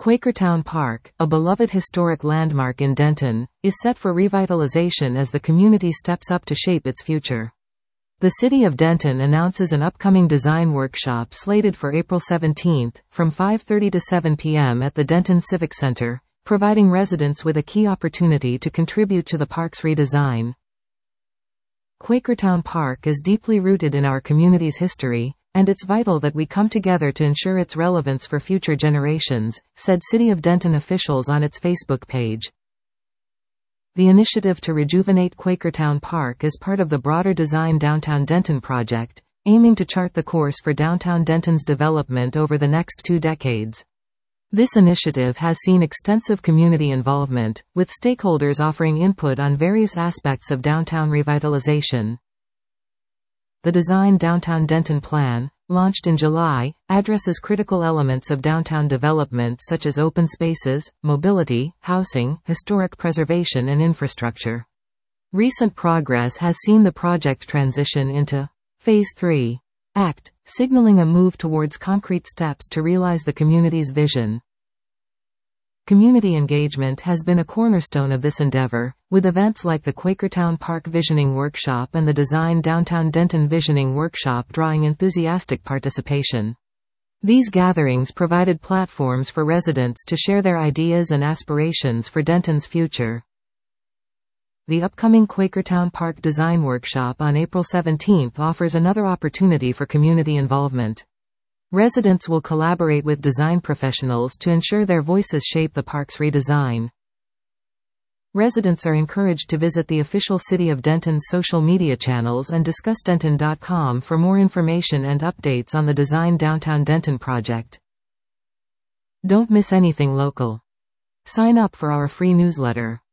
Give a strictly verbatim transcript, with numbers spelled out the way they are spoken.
Quakertown Park, a beloved historic landmark in Denton, is set for revitalization as the community steps up to shape its future. The City of Denton announces an upcoming design workshop slated for April seventeenth, from five thirty to seven p m at the Denton Civic Center, providing residents with a key opportunity to contribute to the park's redesign. Quakertown Park is deeply rooted in our community's history, and it's vital that we come together to ensure its relevance for future generations, said City of Denton officials on its Facebook page. The initiative to rejuvenate Quakertown Park is part of the broader Design Downtown Denton project, aiming to chart the course for downtown Denton's development over the next two decades. This initiative has seen extensive community involvement, with stakeholders offering input on various aspects of downtown revitalization. The Design Downtown Denton Plan, launched in July, addresses critical elements of downtown development such as open spaces, mobility, housing, historic preservation and infrastructure. Recent progress has seen the project transition into Phase three Act, signaling a move towards concrete steps to realize the community's vision. Community engagement has been a cornerstone of this endeavor, with events like the Quakertown Park Visioning Workshop and the Design Downtown Denton Visioning Workshop drawing enthusiastic participation. These gatherings provided platforms for residents to share their ideas and aspirations for Denton's future. The upcoming Quakertown Park Design Workshop on April seventeenth offers another opportunity for community involvement. Residents will collaborate with design professionals to ensure their voices shape the park's redesign. Residents are encouraged to visit the official City of Denton social media channels and discuss denton dot com for more information and updates on the Design Downtown Denton project. Don't miss anything local. Sign up for our free newsletter.